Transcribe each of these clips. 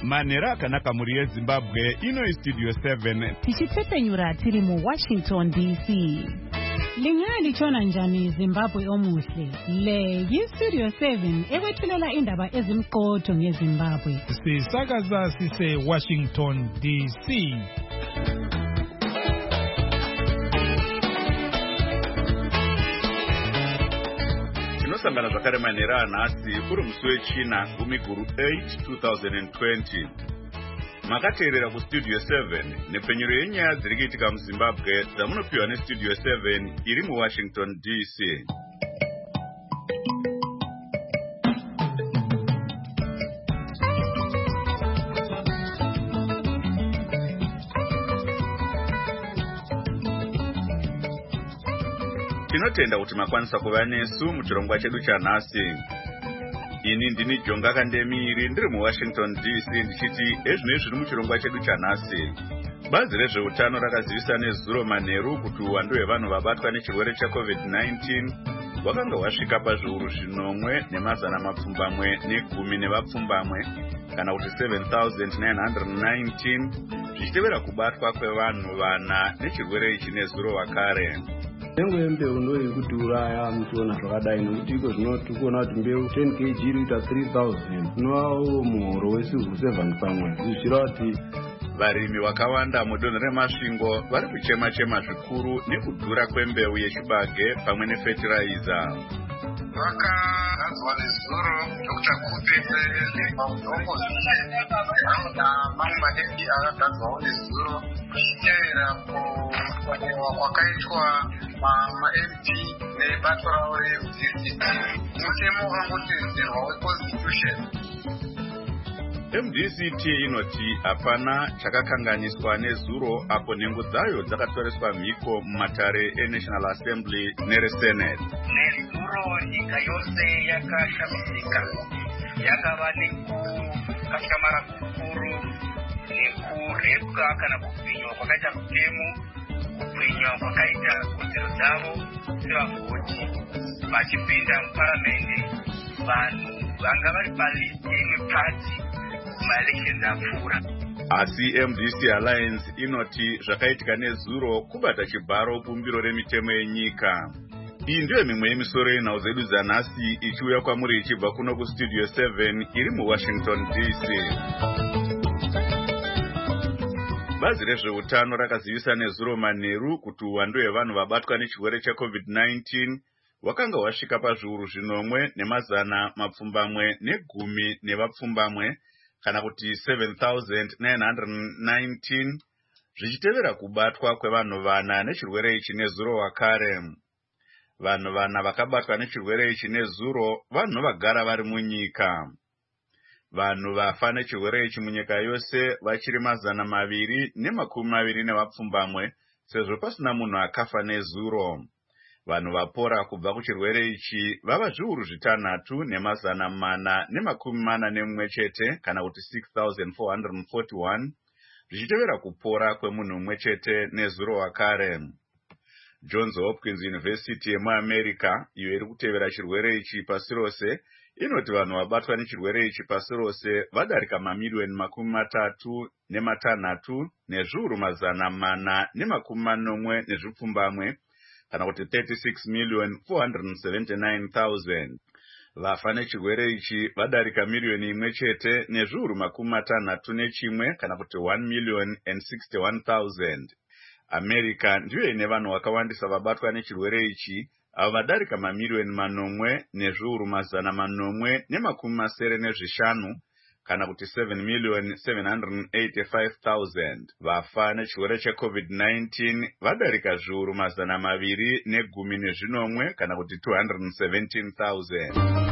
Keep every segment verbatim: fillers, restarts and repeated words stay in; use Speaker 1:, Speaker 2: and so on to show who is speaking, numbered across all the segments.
Speaker 1: Manera akanaka muri yeZimbabwe ino iStudio seven.
Speaker 2: Tichitsepenyura tiri mu Washington D C. Lingali chona njani Zimbabwe omuhle. Le yiStudio seven ekwethulela indaba ezimqotho ngeZimbabwe.
Speaker 3: Sisakaza sise Washington D C.
Speaker 1: Tinosangana zvakare manera anhasi kuri musi wechina gumi guru eight two thousand twenty. Makateerera kuStudio seven nepenyero yenyaya dziri kuitika muZimbabwe dzamunopiwa neStudio seven iri muWashington D C. Tinotenda kuti makwanisa kuva nesu muchirongwa chedu chanhasi. Ini ndini Jonga Kandemiri ndiri muWashington D C ndichiti ezvinezvi zviri muchirongwa chedu chanhasi. Bazi rezveutano rakazivisa nezuro manheru kuti uwandu hwevanhu vabatwa nechirwere cheCovid nineteen hwakanga hwasvika pazviuru zvinomwe nemazana mapfumbamwe negumi nevapfumbamwe kana kuti seven thousand nine hundred nineteen zvichitevera kubatwa kwevanhu vana nechirwere ichi nezuro wakare.
Speaker 4: Nengo mbeu ndoi kuturaya mutona zvakadai nokuti iko zvinoti kuona kuti mbeu ten kilograms inoita three thousand noawo muhoro wesivu seven pamwe zvichira kuti
Speaker 1: varimi vakawanda mudonho remasvingo vari kuchema chema zvikuru nekudhura kwembeu yechibage pamwe nefertilizer.
Speaker 5: Vakagadzwa nezuro Doctor Kupe maudhongo zvise namamwe madendi akagadzwawo nezuro kuchitevera kwakaitwa ma-M P nebato ravo reUCCT mutemo wakangotedzerwa weConstitution.
Speaker 1: M D C T inoti hapana chakakanganiswa nezuro apo nhengo dzayo dzakatoreswa mhiko mumatare eNational Assembly nereSenate.
Speaker 6: Nezuro nyika yose yakashamisika, yakava nekukashamara kukuru nekurepwa kana kupfinywa kwakaita mutemo, kupfinywa kwakaita kodzero dzavo sevavhoti vachipinda muparamende. Vanhu vanga vari palisti yeimwe pati maelections apfuura.
Speaker 1: Asi M D C Alliance inoti zvakaitika nezuro kubata chibharo bumbiro remitemo yenyika. Iyi ndiyo mimwe yemisoro yenhau dzedu dzanhasi ichiuya kwamuri ichibva kuno kuStudio seven iri muWashington D C. Bazi rezveutano rakazivisa nezuro manheru kuti uwandu hwevanhu vabatwa nechirwere cheCovid nineteen hwakanga hwasvika pazviuru zvinomwe nemazana mapfumbamwe negumi nevapfumbamwe kana kuti seven thousand nine hundred nineteen zvichitevera kubatwa kwevanhu vana nechirwere ichi nezuro wakare. Vanhu vana vakabatwa nechirwere ichi nezuro vanhu vagara vari munyika. Vanhu vafa nechirwere ichi munyika yose vachiri mazana maviri nemakumi maviri nevapfumbamwe sezvo pasina munhu akafa nezuro. Vanhu vapora kubva kuchirwere ichi vava zviuru zvitanhatu nemazana mana nemakumi mana nemumwe chete kana kuti six thousand four hundred forty-one zvichitevera kupora kwemunhu mumwe chete nezuro wakare. Johns Hopkins University yemuAmerica iyo iri kutevera chirwere ichi pasi rose inoti vanhu vabatwa nechirwere ichi pasi rose vadarika mamiliyoni makumi matatu nematanhatu nezviuru mazana mana nemakumi manomwe nezvipfumbamwe kana kuti thirty-six million four hundred seventy-nine thousand. Vafa nechirwere ichi vadarika miliyoni imwe chete nezviuru makumi matanhatu nechimwe kana kuti one million and sixty-one thousand. America ndiyo ine vanhu vakawandisa vabatwa nechirwere ichi avo vadarika mamiliyoni manomwe nezviuru mazana manomwe nemakumi masere nezvishanu kana kuti seven million seven hundred eighty-five thousand. Vafa nechirwere cheCovid nineteen vadarika zviuru mazana maviri negumi nezvinomwe kana kuti two hundred seventeen thousand.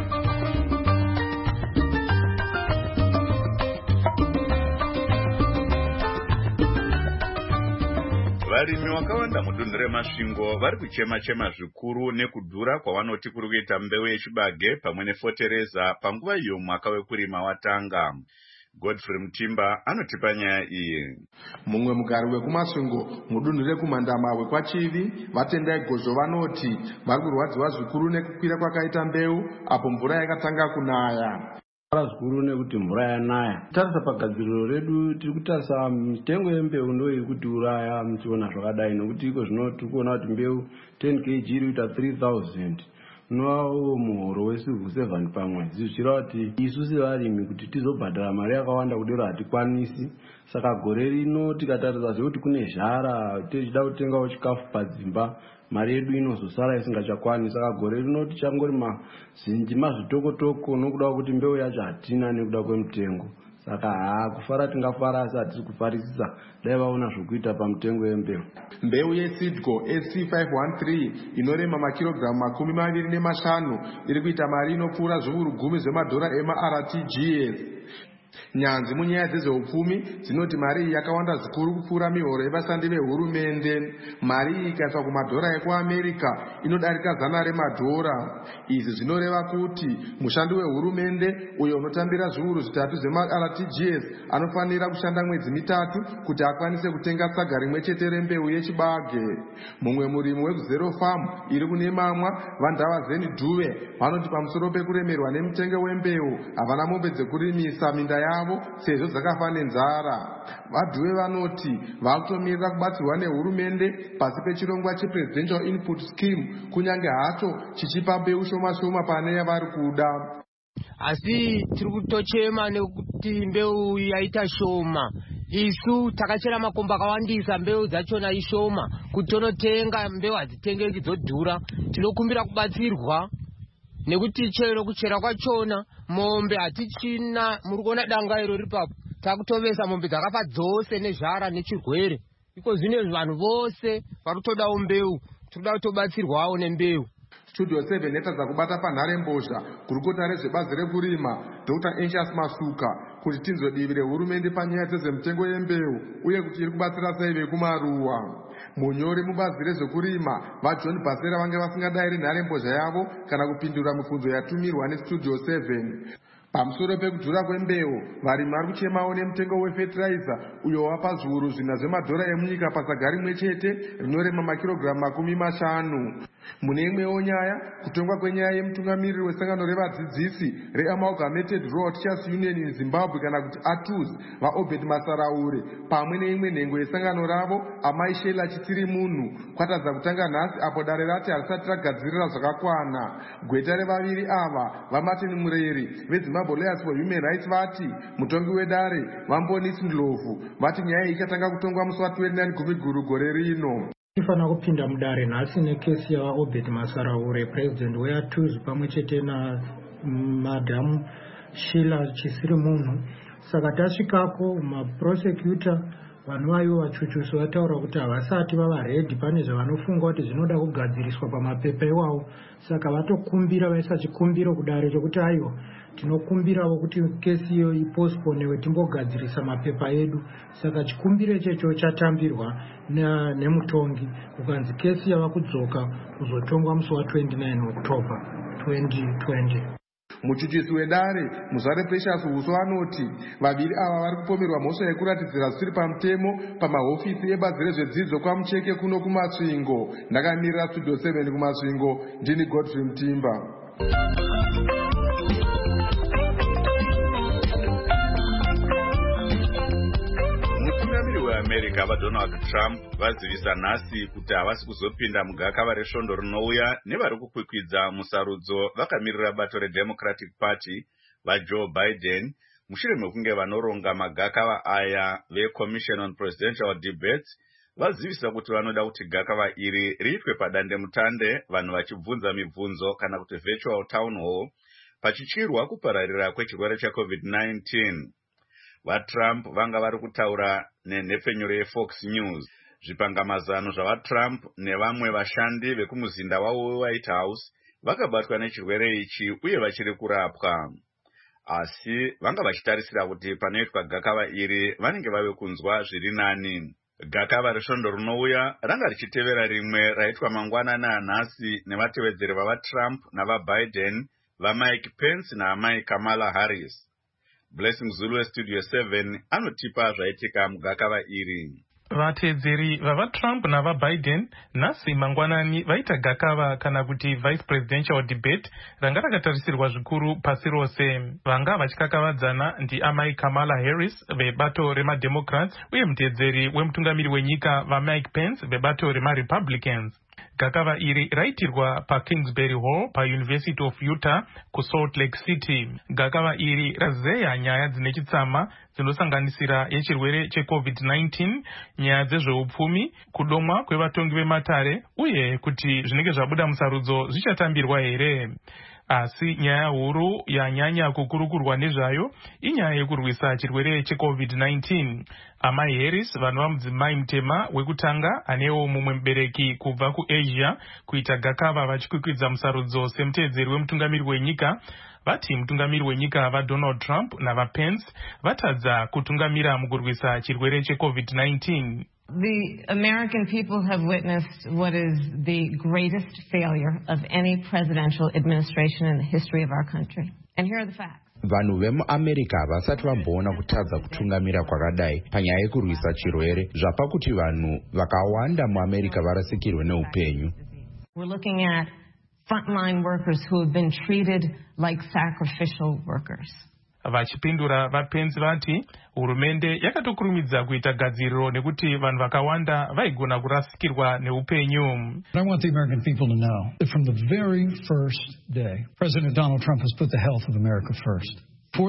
Speaker 1: Varimi vakawanda mudunhu remasvingo vari kuchema chema zvikuru nekudhura kwavanoti kuri kuita mbeu yechibage pamwe nefotereza panguva iyo mwaka wekurima watanga. Godfrey Mutimba anotipa nyaya iyi.
Speaker 7: Mumwe mugari wekumasvingo mudunhu rekumandama wekwachivi vatendai gozvo vanoti vari kurwadziwa zvikuru nekukwira kwakaita mbeu apo mvura yakatanga kunaya.
Speaker 4: zvikuru nekuti mvura yanaya. Tarisa pagadziriro redu tiri kutarisa mitengo yembeu ndo iri kudhuraya muchiona zvakadai nokuti iko zvino tiri kuona kuti mbeu ten kilograms iri kuita three thousand. Nowo muhoro wesivhu seven pamwedzi zvichira kuti isu sevarimi kuti tizobhadhara mari yakawanda kudero hatikwanisi. Saka gore rino tikatarisa zvekuti kune zhara tichida kutengawo chikafu padzimba mari yedu inozosara isingachakwanisi. Saka gore rino tichangorima zinji mazvitokotoko nokuda kuti mbeu yacho hatina nekuda kwemutengo. Saka haa kufara tingafara asi hatiri kufarisisa dai vaona zvokuita pamutengo yembeu.
Speaker 7: Mbeu yeSeedco S C five one three inorema makirogiramu makumi maviri nemashanu iri kuita mari inopfuura zviuru gumi zvemadhora ema-R T G S. Nyanzvi munyaya dzezveupfumi dzinoti mari iyi yakawanda zvikuru kupfuura mihoro yevashandi vehurumende. Mari iyi ikaiswa kumadhora ekuAmerica inodarika zana remadhora. Izvi zvinoreva kuti mushandi wehurumende uyo unotambira zviuru zvitatu zvema-R T G S anofanira kushanda mwedzi mitatu kuti akwanise kutenga saga rimwe chete rembeu yechibage. Mumwe murimi weZero Farm iri kune Mamwa Vandava Zeni Dhuve vanoti pamusoro pekuremerwa nemutengo wembeu havana mombe dzekurimisa minda yavo sezvo dzakafa nenzara. Vadhuve vanoti vakutomirira kubatsirwa nehurumende pasi pechirongwa chePresidential Input Scheme kunyange hacho chichipa mbeu shoma shoma pane yavari kuda.
Speaker 8: Asi tiri kutochema nekuti mbeu yaita shoma. Isu takachera makomba akawandisa mbeu dzachona ishoma kuti tonotenga mbeu hadzitengeki dzodhura. Tinokumbira kubatsirwa nekuti chero kuchera kwachona mombe hatichina. Muri kuona danga iro ripapo takutovesa mombe dzakafa dzose nezhara nechirwere. Iko zvine vanhu vose varutodawo mbeu. Tinoda kutobatsirwawo nembeu.
Speaker 7: Studio seven yatadza kubata panhare mbozha gurukota rezvebazi rekurima Doctor Anxious Masuka kuti tinzodivire hurumende panyaya dzezvemutengo yembeu uye kuti iri kubatsira sei vekumaruwa. Munyori mubazi rezvekurima vaJohn Basera vange vasingadayiri nhare mbozha yavo kana kupindura mibvunzo yatumirwa neStudio seven. Pamusoro pekudhura kwembeu, varimi vari kuchemawo nemutengo wefertilizer uyo wapa zviuru zvina zvemadhora emunyika pasaga rimwe chete rinorema makirogiramu makumi mashanu. Mune imwewo nyaya, kutongwa kwenyaya yemutungamiriri wesangano revadzidzisi reAmalgamated Rural Teachers Union in Zimbabwe kana kuti A T U Z vaObed Masaraure pamwe neimwe nhengo yesangano ravo Amai Sheila Chitsiri Munhu kwatadza kutanga nhasi apo dare rati harisati ragadzirira zvakakwana. Gweta revaviri ava vaMartin Mureri veZimbabwe Lawyers for Human Rights vati mutongi wedare Vambonisi Ndlovu vati nyaya iyi ichatanga kutongwa musi wa29 Gumiguru gore rino.
Speaker 9: Tifana kupinda mudare nhasi nekesi yavaObed Masaraure president weA T U Z pamwe chete na Madam Sheila Chitsiri Munhu. Saka tasvikako maprosecutor vanhu vayo vachuchuso vataura kuti havasati vava redi pane zvavanofunga kuti zvinoda kugadziriswa pamapepa iwawo. Saka vatokumbira vaisa chikumbiro kudare chokuti aiwa tinokumbirawo kuti kesi iyo ipostponewe timbogadzirisa mapepa edu. Saka chikumbiro ichocho chatambirwa nemutongi kukanzi kesi yava kudzoka kuzotongwa musi wa29 October twenty twenty.
Speaker 7: Muchuchisi wedare Muzare Precious Huso anoti vaviri ava vari kupomerwa mhosva yekuratidzira zvisiri pamutemo pamahofisi ebazi rezvedzidzo kwaMucheke kuno kuMasvingo. Ndakamirira Studio seven kuMasvingo, ndini Godfrey Mutimba.
Speaker 1: Mutungamiri weAmerica vaDonald Trump vazivisa nhasi kuti havasi kuzopinda mugakava resvondo rinouya nevari kukwikwidza musarudzo vakamirira bato reDemocratic Party vaJoe Biden mushure mekunge vanoronga magakava aya veCommission on Presidential Debates vazivisa kuti vanoda kuti gakava iri riitwe padandemutande vanhu vachibvunza mibvunzo kana kuti virtual town hall pachichirwa kupararira kwechirwere cheCovid nineteen. VaTrump vanga vari kutaura nenhepfenyuro yeFox News. Zvipangamazano zvavaTrump nevamwe vashandi vekumuzinda wavo weWhite House vakabatwa nechirwere ichi uye vachiri kurapwa. Asi vanga vachitarisira kuti panoitwa gakava iri vanenge vave kunzwa zviri nani. Gakava resvondo rinouya ranga richitevera rimwe raitwa mangwanani anhasi nevatevedzeri vavaTrump navaBiden vaMike Pence naamai Kamala Harris. Blessing Zulu Studio seven anotipa zvaitika mugakava iri.
Speaker 3: vatedzeri vavaTrump navaBiden nhasi mangwanani vaita gakava kana kuti vice presidential debate ranga rakatarisirwa zvikuru pasi rose. Vanga vachikakavadzana ndiamai Kamala Harris vebato remademocrats uye mutedzeri wemutungamiri wenyika vaMike Pence vebato remaRepublicans. Gakava iri raitirwa paKingsbury Hall paUniversity of Utah kuSalt Lake City. Gakava iri razeya nyaya dzine chitsama dzinosanganisira yechirwere checovid nineteen, nyaya dzezveupfumi, kudomwa kwevatongi vematare uye kuti zvinenge zvabuda musarudzo zvichatambirwa here. Asi nyaya huru yanyanya kukurukurwa nezvayo inyaya yekurwisa chirwere checovid nineteen. Amai Harris, vanhu vamudzimai mutema wekutanga anewo mumwe mubereki kubva kuAsia kuita gakava vachikwikwidza musarudzo semutedzeri wemutungamiri wenyika, vati mutungamiri wenyika vaDonald Trump navaPence vatadza kutungamira mukurwisa chirwere checovid nineteen.
Speaker 10: The American people have witnessed what is the greatest failure of any presidential administration in the history of our country. And here are the facts.
Speaker 11: Vanhu vemuAmerica vasati vamboona kutadza kutungamira kwakadai panyaya yekurwisa chirwere zvapa kuti vanhu vakawanda muAmerica varasikirwe neupenyu.
Speaker 10: We're looking at frontline workers who have been treated like sacrificial workers.
Speaker 3: Vachipindura vaPence vati hurumende yakatokurumidza kuita gadziriro nekuti vanhu vakawanda vaigona kurasikirwa neupenyu.
Speaker 12: I want the American people to know that from the very first day, President Donald Trump has put the health of America first.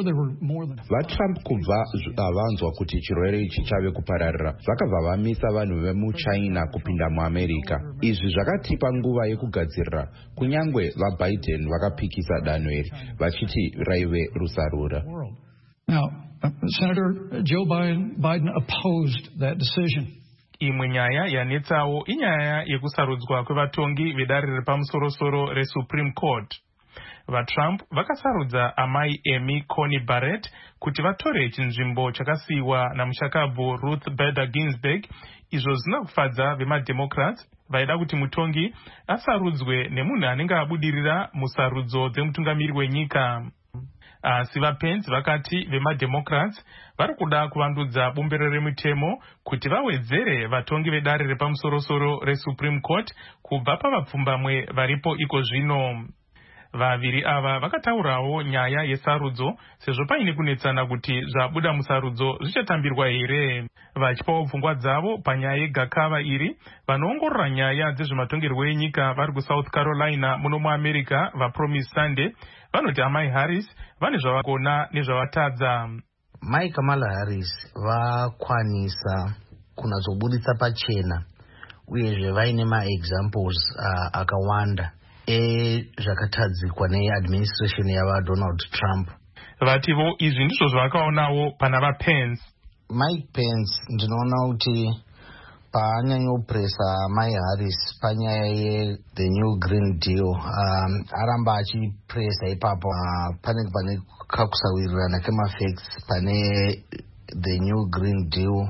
Speaker 11: VaTrump kubva vavanzwa kuti chirwere ichi chave kupararira vakabva vamisa vanhu vemuChina kupinda muAmerica. Izvi zvakatipa nguva yekugadzirira, kunyangwe vaBiden vakapikisa danho iri vachiti raive rusarura.
Speaker 12: Now, uh, Senator Joe Biden, Biden opposed that decision.
Speaker 3: Imwe nyaya yanetsawo inyaya yekusarudzwa kwevatongi vedare repamusoro-soro reSupreme Court. VaTrump vakasarudza amai Amy Coney Barrett kuti vatore chinzvimbo chakasiyiwa namushakabvu Ruth Bader Ginsburg. Izvo zvina kufadza vemademocrats vaida kuti mutongi asarudzwe nemunhu anenge abudirira musarudzo dzemutungamiri wenyika. Asi vaPence vakati vemademocrats vari kuda kuvandudza bumbiro remutemo kuti vawedzere vatongi vedare repamusoro-soro reSupreme Court kubva pavapfumbamwe varipo iko zvino. Vaviri ava vakataurawo nyaya yesarudzo sezvo paine kunetsana kuti zvabuda musarudzo zvichatambirwa here. Vachipawo pfungwa dzavo panyaya yegakava iri, vanoongorora nyaya dzezvematongerwo enyika vari kuSouth Carolina muno muAmerica vaPromise Sunday vanoti amai Harris vane zvavakona nezvavatadza.
Speaker 13: Mai Kamala Harris vakwanisa kunazobuditsa pachena uyezve vaine maexamples uh, akawanda ezvakatadzikwa neadministration yavaDonald Trump.
Speaker 3: Vativo izvi ndizvo zvavakaonawo pana vaPence.
Speaker 13: Mike Pence ndinoona kuti paanyanya kupresa Mai Harris panyaya ye the new green deal, um, aramba achipresa ipapo uh, panenge pane kakusawirirana kemafacts pane the new green deal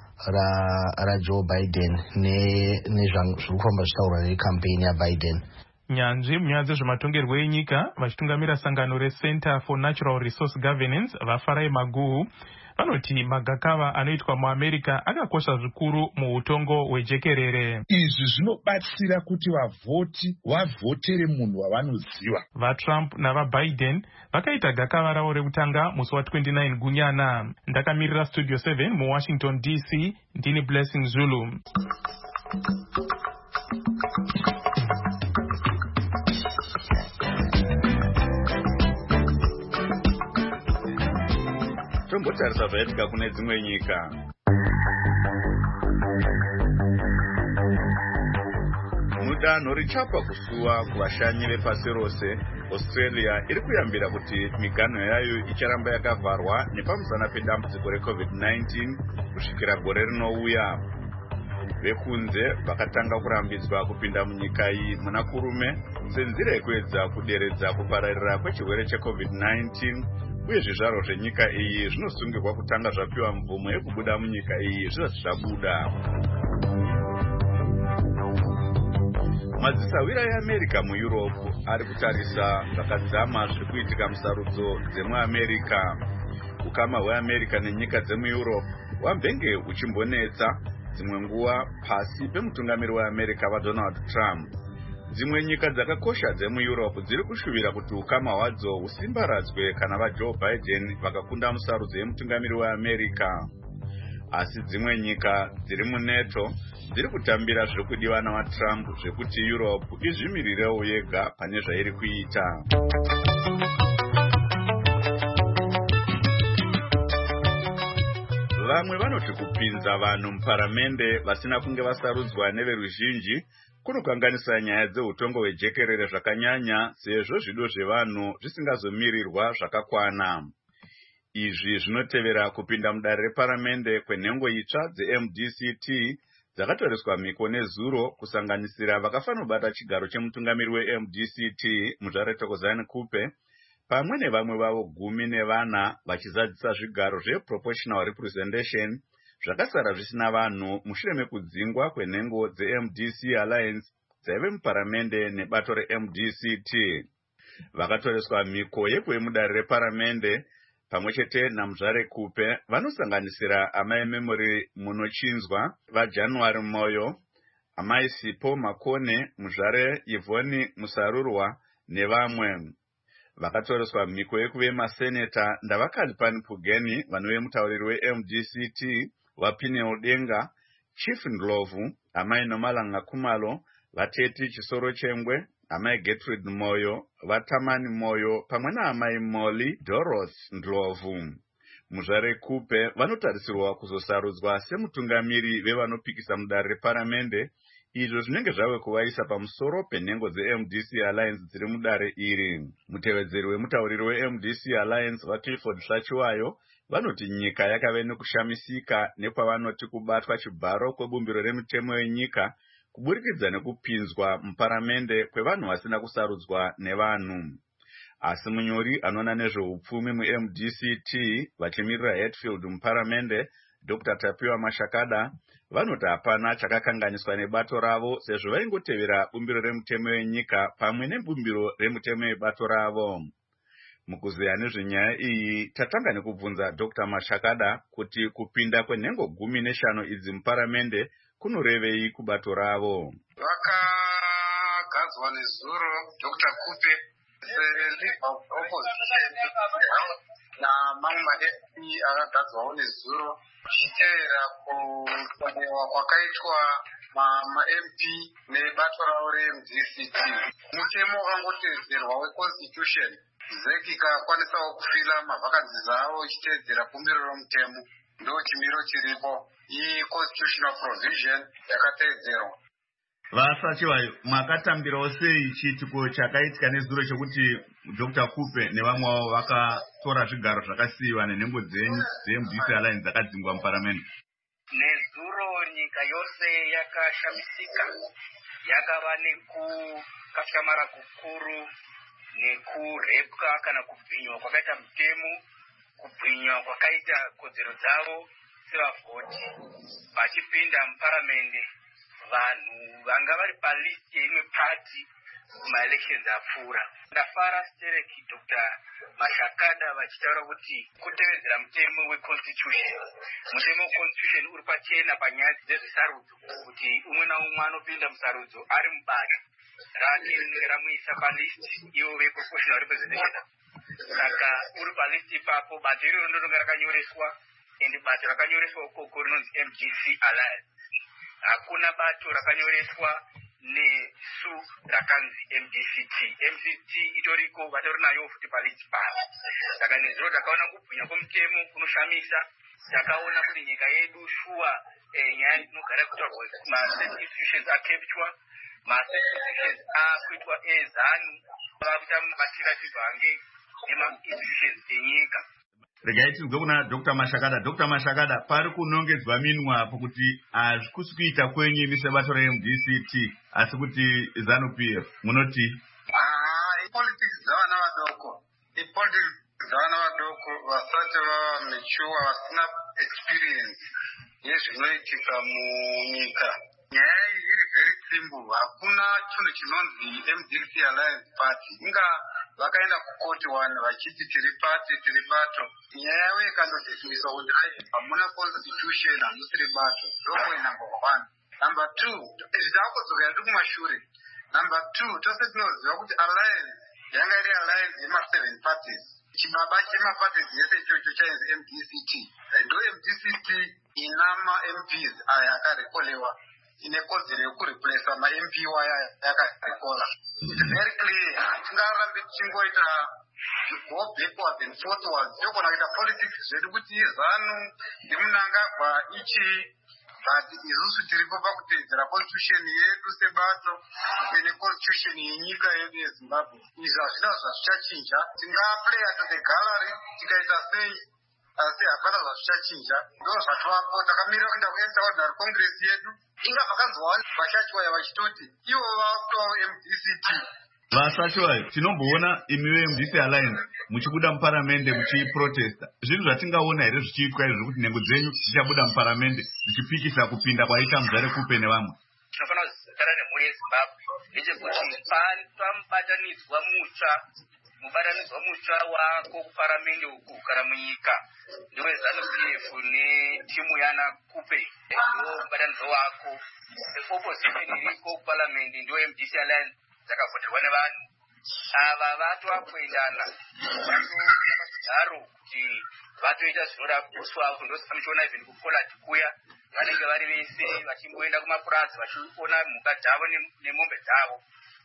Speaker 13: ra, ra Joe Biden nezviri kufamba zvitaurwa nekampeni yaBiden.
Speaker 3: Nyanzvi munyaya dzezvematongerwo enyika vachitungamira sangano reCenter for Natural Resource Governance vaFarai Maguhu vanoti magakava anoitwa muAmerica akakosha zvikuru muutongo hwejekerere.
Speaker 14: Izvi zvinobatsira kuti vavhoti vavhotere munhu wavanoziva.
Speaker 3: VaTrump navaBiden vakaita gakava ravo rekutanga musi wa29 Gunyana. Ndakamirira Studio seven muWashington D C, ndini Blessing Zulu.
Speaker 1: Tombotarisa zvaitika kune dzimwe nyika. Mudanho richapa kusuwa kuvashanyi vepasi rose, Australia iri kuyambira kuti miganho yayo icharamba yakavharwa nepamusana pedambudziko recovid nineteen kusvikira gore rinouya. Vekunze vakatanga kurambidzwa kupinda munyika iyi muna kurume senzira yekuedza kuderedza kupararira kwechirwere checovid nineteen. Uye zvizvaro zvenyika iyi zvinosungirwa kutanga zvapiwa mvumo yekubuda munyika iyi zvisati zvabuda. Madzisawira eAmerica muEurope ari kutarisa zvakadzama zviri kuitika musarudzo dzemuAmerica. Ukama hweAmerica nenyika dzemuEurope hwambenge huchimbonetsa dzimwe nguva pasi pemutungamiri weAmerica vaDonald Trump. Dzimwe nyika dzakakosha dzemuEurope dziri kushuvira kuti ukama hwadzo husimbaradzwe kana vaJoe Biden vakakunda musarudzo yemutungamiri weAmerica. Asi dzimwe nyika dziri muNATO dziri kutambira zviri kudiwa navaTrump zvekuti Europe izvimirirewo yega pane zvairi kuita. Vamwe vanoti kupinza vanhu muparamende vasina kunge vasarudzwa neveruzhinji kunokanganisa nyaya dzeutongo hwejekerere zvakanyanya, sezvo zvido zvevanhu zvisingazomirirwa zvakakwana. Izvi zvinotevera kupinda mudare reparamende kwenhengo itsva dze-M D C T dzakatoreswa mhiko nezuro, kusanganisira vakafanobata chigaro chemutungamiri we-M D C T Muzvare Thokozani Kupe, pamwe nevamwe vavo gumi nevana vachizadzisa zvigaro zveproportional representation zvakasara zvisina vanhu mushure mekudzingwa kwenhengo dze-M D C Alliance dzaive muparamende nebato re-M D C T. Vakatoreswa mhiko yekuve mudare reparamende pamwechete naMuzvare Kupe vanosanganisira amai Memory Munochinzwa, vaJanuary Moyo, amai Sipo Makone, Muzvare Yvonne Musarurwa nevamwe. Vakatoreswa mhiko yekuve maseneta Ndavakalipani Pugeni, vanove mutauriri we-M D C T, vaPinel Denga, Chief Ndlovu, amai Nomalanga Kumalo, vateti Chisoro Chengwe, amai Gertrude Moyo, vaTamani Moyo, pamwe naamai Molly Dorothy Ndlovu. Muzvare Kupe vanotarisirwa kuzosarudzwa semutungamiri vevanopikisa mudare reparamende, izvo zvinenge zvave kuvaisa pamusoro penhengo dze-M D C Alliance dziri mudare iri. Mutevedzeri wemutauriri we-M D C Alliance vaClifford Shachiwayo vanoti nyika yakave nekushamisika nepavanoti kubatwa chibharo kwebumbiro remitemo yenyika kuburikidza nekupinzwa muparamende kwevanhu vasina kusarudzwa nevanhu. Asi munyori anoona nezveupfumi mu-M D C T vachimirira Hatfield muparamende, Doctor Tapiwa Mashakada, vanoti hapana chakakanganiswa nebato ravo sezvo vaingotevera bumbiro remutemo yenyika pamwe nebumbiro remutemo yebato ravo. Mukuzeya nezvenyaya iyi tatanga nekubvunza Doctor Mashakada kuti kupinda kwenhengo gumi neshanu idzi muparamende kunorevei kubato ravo.
Speaker 5: Vakagadzwa nezuro Doctor Kupe seLeader of Opposition namamwe ma-M P akagadzwawo nezuro zvichitevera kutonewa kwakaitwa ma-M P nebato ravo re-M D C T. Mutemo wakangotevedzerwa we-Constitution, Z E C ikakwanisawo kufila mavhakanzi zavo ichitevedzera bumbiro romutemo. Ndo chimiro chiripo, iyi constitutional provision yakatevedzerwa.
Speaker 1: Vasachiwayo, makatambirawo sei chiitiko chakaitika nezuro chekuti Doctor Kupe nevamwe vavo vakatora zvigaro zvakasiyiwa nenhengo dze-M D C Alliance dzakadzingwa muparamende?
Speaker 6: Nezuro nyika yose yakashamisika, yakava nekukafyamara kukuru nekurepwa kana kubvinywa kwakaita mutemo, kubvinywa kwakaita kodzero dzavo sevavhoti. Vachipinda muparamende, vanhu vanga vari palisti yeimwe pati kumaelections apfuura. Ndafara stereki Doctor Mashakada vachitaura kuti kutevedzera mutemo weconstitution. Mutemo weconstitution uri pachena panyaya dzezvesarudzo kuti umwe naumwe anopinda musarudzo ari mubato rake rinenge ramuisa palisti ivo veproportional representation. Saka uri palisti ipapo bato iroro ndinonga rakanyoreswa, ende bato rakanyoreswa ukoko rinonzi M D C Alliance. Hakuna bato rakanyoreswa nesu rakanzi M D C T. M D C T itoriko bato rinayo futi palisti pavo. Saka nezuro takaona kubwinya kwemutemo kunoshamisa. Takaona kuti nyika yedu shuwa nyaya inogara kutaurwa ma-state institutions akepchwa, ma-state institutions akuitwa ezanu, vakuita mubatira chibhange nema-institutions enyika.
Speaker 1: Regai tibve kuna Doctor Mashakada. Doctor Mashakada, pari kunongedzwa minwa apo kuti hazvikusi kuita kwenyu imi sebato re-M D C T asi kuti ZANU P F munoti?
Speaker 5: Ah, ipolitics dzavana vadoko. Ipolitics dzavana vadoko vasati vava mature, vasina experience yezvinoitika munyika. Nyaya iyi iri very simple. Hakuna chinhu chinonzi M D C Alliance Party. Inga vakaenda kukoti one vachiti tiri pati tiri bato. Nyaya yavo ikandodhifiniswa kuti hai hamuna constitution hamusiri bato. Ndopoint number one. Number two, zvitakudzokera ndi kumashure. Number two, tose tinoziva kuti alliance yanga iri alliance yema seven parties. Chibaba chemaparties yese ichocho chainzi M D C T. Ndo M D C T ina ma-M Ps aya akarekolewa ine kodzero yekureplace ma-M P waya yakarekola. It's very clear. Tingarambe tichingoita go backwards and forwards. Yogona kuita politics zvedu kuti zanu ndimunangagwa ichi but isusu tiripo pakutedzera constitution yedu sebato ine constitution yenyika yedu yeZimbabwe. Izvi hazvina zvazvichachinja. Tingaplaya to the gallery tikaita sei asi hapana zvazvichachinja. Ndo zvatovapo takamira kuenda kuextraordinary congress yedu inga vakazowana vashachwaya vachitoti ivo vakutovawo M D C T.
Speaker 1: Vasachwaya tinomboona imiwo M D C Alliance muchibuda muparamende muchiprotesta. Zvinhu zvatingaona here zvichiitwa izvo kuti nhengo dzenyu dzichabuda muparamende dzichipikisa kupinda kwaita Muzare Kupe nevamwe?
Speaker 6: Tinofanira kuzara nemhuri yeZimbabwe ndechekuti pamubatanidzwa mutsva mubatanidzwa mutsva wako kuparamende uku kugara munyika ndiwe ZANU-P F netimu yana Kupe ndo mubatanidzwa wako. Opposition iriko kuparamende ndo M D C Alliance dzakavhoterwa nevanhu. Ava vatova kuendana vatodaro kuti vatoita zvinoda kuswavo. Ndosaka muchiona even kuPoland kuya vanenge vari vese vachimboenda kumapurazi vachiona mhuka dzavo nemombe dzavo.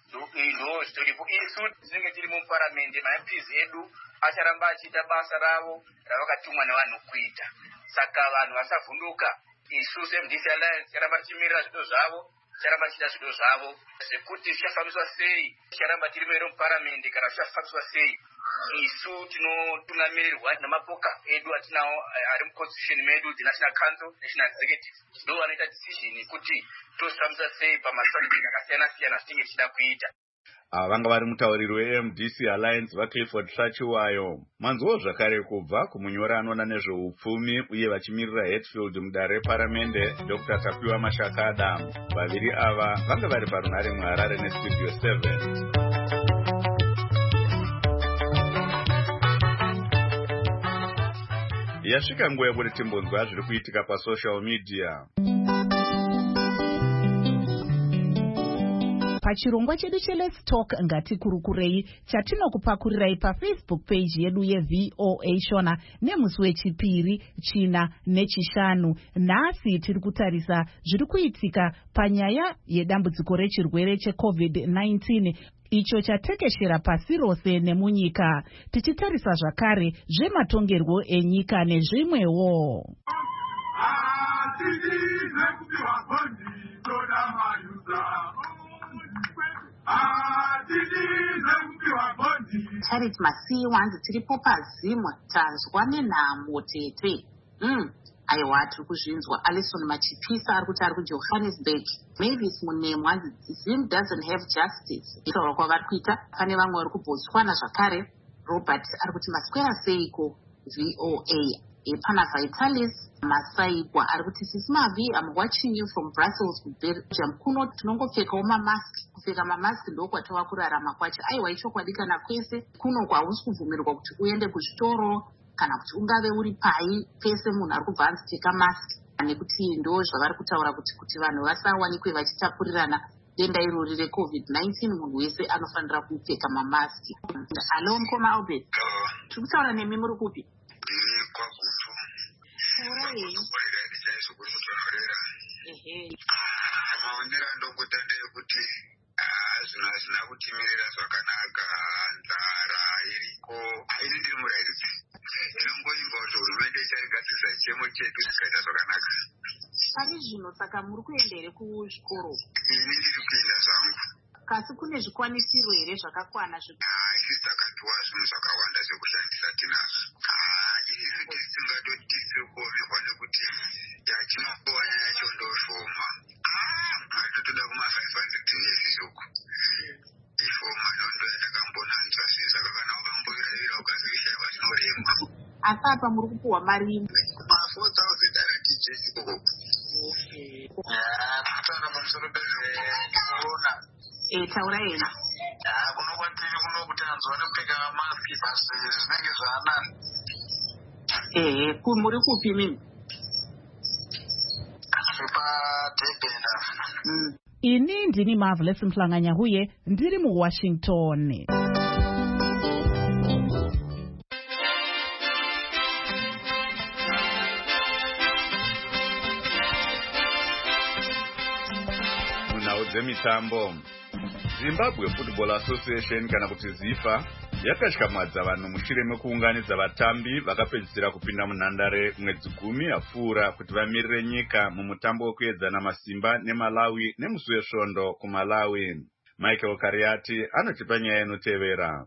Speaker 6: Ndo zvitoripo. Isu tinenge tiri muparamende, ma-M Ps edu acharamba achiita basa ravo ravakatumwa nevanhu kuita. Saka vanhu vasavhunduka. Isu se-M D C Alliance ticharamba tichimirira zvido zvavo, ticharamba tichiita zvido zvavo. Zvekuti zvichafambiswa sei, ticharamba tiri mero muparamende kana zvichafambiswa sei. Isu tinotungamirirwa namapoka edu atinawo ari muconstitution medu, the National Council, National Executive. Ndo vanoita decision kuti tozvifambisa sei pamasubject akasiyana siyana zvinenge tichida kuita.
Speaker 1: Ava vanga vari mutauriri we-M D C Alliance vaClifford Hlachiwayo. Manzwo zvakare kubva kumunyora anoona nezveupfumi uye vachimirira Hatfield mudare reparamende Doctor Tapiwa Mashakada. Vaviri ava vanga vari parunhare muHarare neStudio seven. Yasvika nguva yekuti timbonzwa zviri kuitika pasocial media.
Speaker 2: Pachirongwa chedu cheLet's Talk ngatikurukurei chatinokupakurirai paFacebook page yedu yeV O A Shona nemusi wechipiri, china nechishanu. Nhasi tiri kutarisa zviri kuitika panyaya yedambudziko rechirwere cheCovid nineteen icho chatekeshera pasi rose nemunyika. Tichitarisa zvakare zvematongerwo enyika nezvimwewo.
Speaker 15: Charity Masiyi wanzi tiripo pazimwa tanzwa nenhamo tete. Mm. Aiwa tiri kuzvinzwa. Alison Machipisa ari kuti ari kuJohannesburg. Mavis Munemu wanzi Zim doesn't have justice. Itaura kwavari kuita. Pane vamwe vari kuBotswana zvakare. Robert ari kuti maswera seiko V O A. Pana Vitalis Masaigwa ari kuti sisi Mavi, I'm watching you from Brussels to Belgium. Kuno tinongopfekawo mamask. Kupfeka mamask ndoko kwatova kurarama kwacho. Aiwa ichokwadi kana kwese kuno kwausi kubvumirwa kuti uende kuzvitoro kana kuti ungave uri pai pese munhu ari kubva anzi pfeka mask. Nekuti ndo zvavari kutaura kuti kuti vanhu vasawanikwe vachitapurirana denda irori reCovid nineteen, munhu wese anofanira kupfeka mamask. Alo mukoma Albert. Tiri kutaura nemi muri kupi?
Speaker 5: Maonero andokuita ndeyekuti zvinhu hazvina kutimirira zvakanaka. Nzara iriko. Ini ndiri murairidzi. Ndinongoimba kuti hurumende icharigadzirisa chiemo chedu chikaita zvakanaka.
Speaker 15: Pari zvino saka muri kuenda here kuzvikoro?
Speaker 5: Ini ndiri kuenda zvangu.
Speaker 15: Kasi kune zvikwanisiro here zvakakwana?
Speaker 5: Isi takapiwa zvinhu zvakawanda zvekushandisa tinazvo. Isi tisingatoti tiri kuonekwa nekuti yatinopiwa yacho ndoshoma. Totoda kuma-five hundred nesi uku. Ishoma nondo yatakambonanzwa zvinhu. Saka kana ukamboiravira ukazivishaiwa zvinorema.
Speaker 15: Asi apa muri kupiwa mari
Speaker 5: ma-four thousand arati jesi koko. Kutaura pamusoro pezvekorona.
Speaker 15: Eh, taura yena.
Speaker 5: Kuno kwatiri kuno kutanzwa nekutekeshera maski basi zvinenge zvaanani.
Speaker 15: ehe muri kupi mimi?
Speaker 5: paDurban.
Speaker 15: Mm.
Speaker 2: Ini ndini Marvelous Mhlanganya huye ndiri muWashington.
Speaker 1: Munhau dzemitambo. Zimbabwe Football Association kana kuti ZIFA yakashikamadza vanhu mushure mekuunganidza vatambi vakapedzisira kupinda munhandare mwedzi gumi yapfuura kuti vamirire nyika mumutambo wekuedzana masimba neMalawi nemusi wesvondo kuMalawi. Michael Kariati anotipa nyaya inotevera.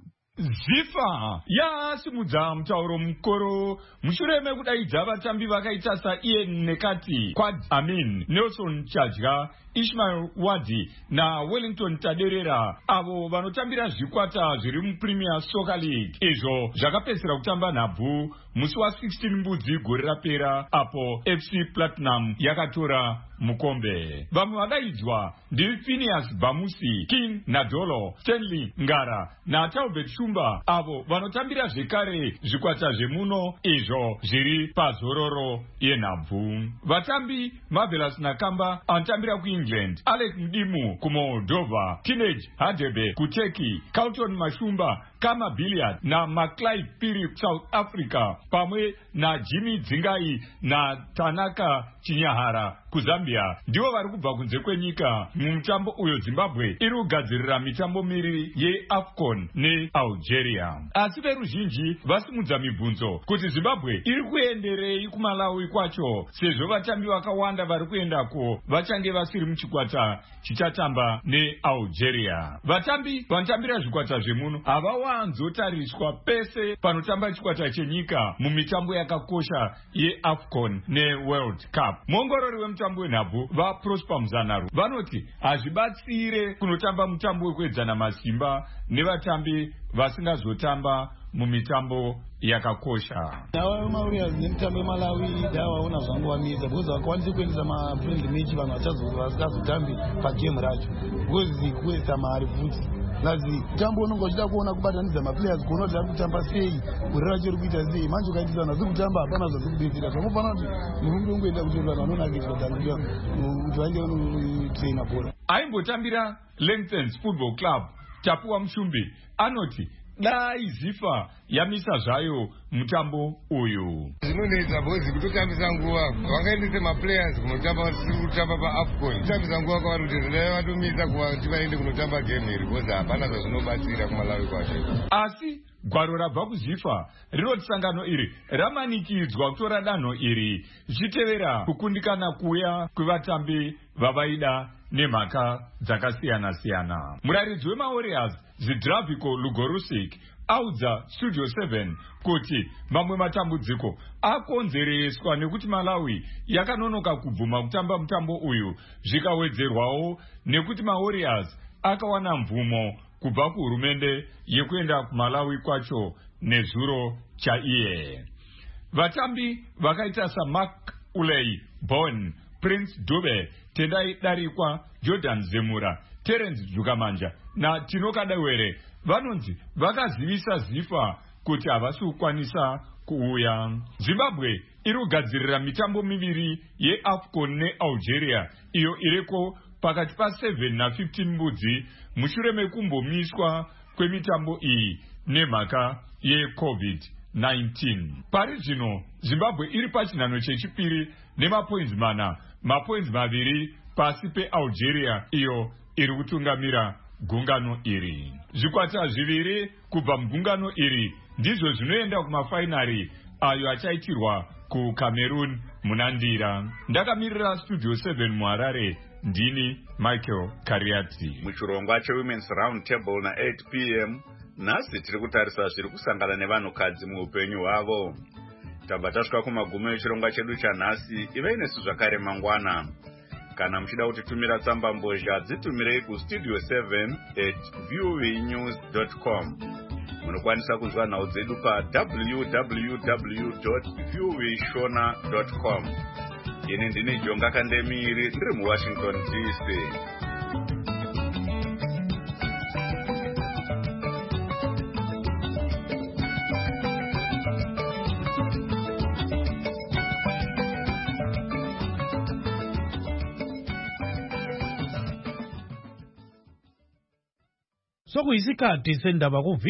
Speaker 16: ZIFA yasimudza mutauro mukoro mushure mekudaidza vatambi vakaita saIan Nekati, Quad Amin, Nelson Chadya, Ishmael Wadi na Wellington Taderera avo vanotambira zvikwata zviri muPremier Soccer League. Izvo zvakapedzisira kutamba nhabvu musi wa sixteen mbudzi gore rapera apo F C Platinum yakatora mukombe. Vamwe vadaidzwa ndiri Phineas Bamusi, King Nadolo, Stanley Ngara na Talbot Shumba avo vanotambira zvekare zvikwata zvemuno izvo zviri pazororo yenhabvu. Vatambi Marvelous Nakamba anotambira kuEngland, Alec Mdimu kuMoldova, Teenage Hadebe kuTurkey, Carlton Mashumba Kama Billiard na Maclay Piri South Africa pamwe na Jimmy Dzingai na Tanaka Chinyahara kuZambia ndivo vari kubva kunze kwenyika mumutambo uyo. Zimbabwe iri kugadzirira mitambo miri yeAFCON neAlgeria, asi veruzhinji vasimudza mibvunzo kuti Zimbabwe iri kuenderei kuMalawi kwacho sezvo vatambi vakawanda vari kuendako vachange vasiri muchikwata chichatamba neAlgeria. Vatambi vanotambira zvikwata zvemuno havawanzotariswa pese panotamba chikwata chenyika mumitambo yakakosha yeAFCON neWorld Cup. Muongorori wemutambo wenhabvu vaProsper Muzanaru vanoti hazvibatsire kunotamba mutambo wekuedzana masimba nevatambi vasingazotamba mumitambo yakakosha.
Speaker 17: Dawa Mauritius nemitambo yeMalawi dawa una zvangu wamisa because vakwanise kuendesa mafriendly match vanhu vasingazotambi pagame racho because kuwesta mari futi. Lazi tambo unongo uchida kuona kubatanidza maplayers kuona kuti ari kutamba sei uri racho riri kuita sei manje ukaitisa vanhu vasi kutamba hapana zvasi kubetsera zvakofana kuti murungu ungoenda kuti vanhu vanonakiswa kuti vange vanotraina bhora.
Speaker 16: Aimbotambira Lengthens Football Club Tapuwa Mushumbi anoti dai ZIFA yamisa zvayo mutambo uyu.
Speaker 18: Zvinonetsa bhozi kutotambisa nguva vangaendese maplayers kunotamba siri kutamba paAFCON kutambisa nguva kwavari kuti zvinai vatomisa kuti vaende kunotamba game iri bhozi hapana zvazvinobatsira kuMalawi kwacho.
Speaker 16: Asi gwaro rabva kuZIFA rinoti sangano iri ramanikidzwa kutora danho iri zvichitevera kukundikana kuuya kwevatambi vavaida nemhaka dzakasiyana-siyana. Muraridzi weMawarriors Zdravko Lugorusik audza Studio seven kuti mamwe matambudziko akonzereswa nekuti Malawi yakanonoka kubvuma kutamba mutambo uyu, zvikawedzerwawo nekuti maWarriors akawana mvumo kubva kuhurumende yekuenda kuMalawi kwacho nezuro chaiye. Vatambi vakaita saMark Uley Bon, Prince Dube, Tendai Darikwa, Jordan Zemura, Terence Jugamanja na Tinoka Dawere vanonzi vakazivisa ZIFA kuti havasi kukwanisa kuuya. Zimbabwe iri kugadzirira mitambo miviri yeAFCON neAlgeria iyo iriko pakati pa seven na fifteen mbudzi mushure mekumbomiswa kwemitambo iyi nemhaka yeCovid nineteen. Pari zvino Zimbabwe iri pachinhano chechipiri nemapoints mana, mapoints maviri pasi peAlgeria iyo iri kutungamira gungano iri. Zvikwata zviviri kubva mugungano iri ndizvo zvinoenda kumafainari ayo achaitirwa kuCameroon munandira. Ndakamirira Studio seven muHarare, ndini Michael Kariati.
Speaker 1: Muchirongwa cheWomen's Round Table na eight p m nhasi tiri kutarisa zviri kusangana nevanhukadzi muupenyu hwavo. Tabva tasvika kumagumo echirongwa chedu chanhasi. Ivei nesu zvakare mangwana. Kana muchida kutitumira tsamba mbozha dzitumirei kustudio seven at voanews dot com. Munokwanisa kunzwa nhau dzedu pa w w w dot voashona dot com. Ini ndini Jonga Kandemiri ndiri muWashington D C.
Speaker 19: sokuyisikhathi sendaba ku